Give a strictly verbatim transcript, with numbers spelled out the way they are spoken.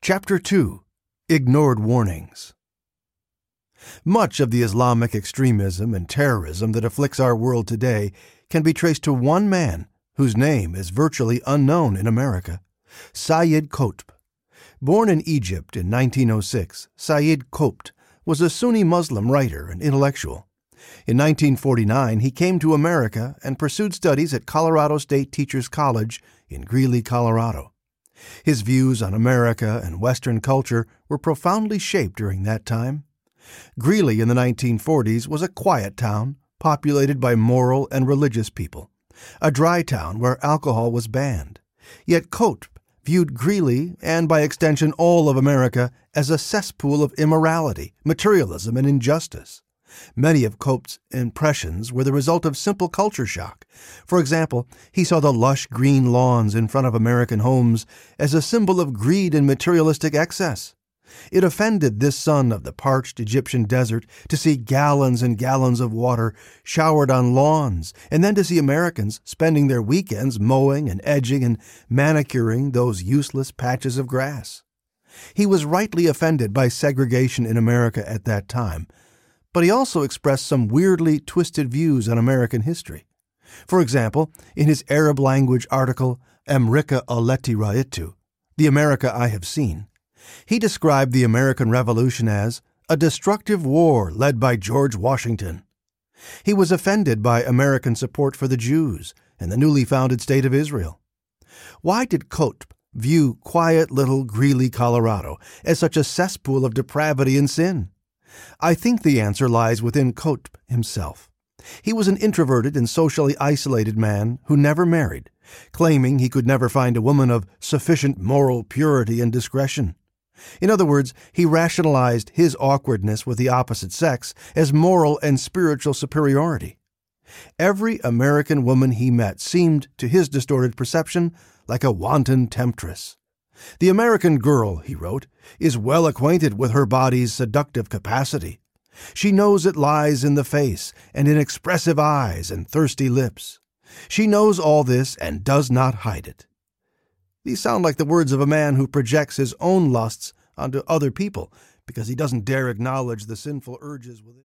Chapter two. Ignored Warnings. Much of the Islamic extremism and terrorism that afflicts our world today can be traced to one man whose name is virtually unknown in America, Sayyid Qutb. Born in Egypt in nineteen oh six, Sayyid Qutb was a Sunni Muslim writer and intellectual. In nineteen forty-nine, he came to America and pursued studies at Colorado State Teachers College in Greeley, Colorado. His views on America and Western culture were profoundly shaped during that time. Greeley in the nineteen forties was a quiet town, populated by moral and religious people, a dry town where alcohol was banned. Yet Qutb viewed Greeley, and by extension all of America, as a cesspool of immorality, materialism, and injustice. Many of Qutb's impressions were the result of simple culture shock. For example, he saw the lush green lawns in front of American homes as a symbol of greed and materialistic excess. It offended this son of the parched Egyptian desert to see gallons and gallons of water showered on lawns, and then to see Americans spending their weekends mowing and edging and manicuring those useless patches of grass. He was rightly offended by segregation in America at that time, but he also expressed some weirdly twisted views on American history. For example, in his Arab-language article, Amrika Allati Ra'aytu, The America I Have Seen, he described the American Revolution as a destructive war led by George Washington. He was offended by American support for the Jews and the newly founded state of Israel. Why did Qutb view quiet little Greeley, Colorado, as such a cesspool of depravity and sin? I think the answer lies within Qutb himself. He was an introverted and socially isolated man who never married, claiming he could never find a woman of sufficient moral purity and discretion. In other words, he rationalized his awkwardness with the opposite sex as moral and spiritual superiority. Every American woman he met seemed, to his distorted perception, like a wanton temptress. The American girl, he wrote, is well acquainted with her body's seductive capacity. She knows it lies in the face and in expressive eyes and thirsty lips. She knows all this and does not hide it. These sound like the words of a man who projects his own lusts onto other people because he doesn't dare acknowledge the sinful urges within.